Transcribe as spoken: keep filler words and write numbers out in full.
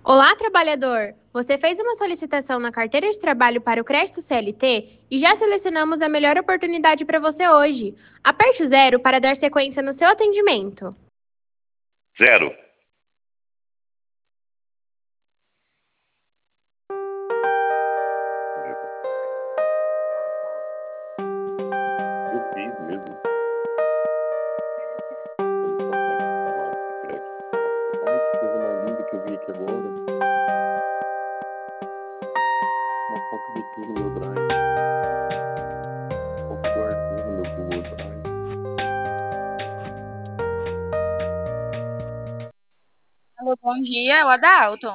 Olá, trabalhador! Você fez uma solicitação na carteira de trabalho para o crédito C L T e já selecionamos a melhor oportunidade para você hoje. Aperte o zero para dar sequência no seu atendimento. Zero. Eu fiz mesmo. Ai, que coisa mais linda que eu vi aqui agora. Uma foto de tudo no meu drive. Foto do Arthur no meu Google Drive. Alô, bom dia, é o Adalton.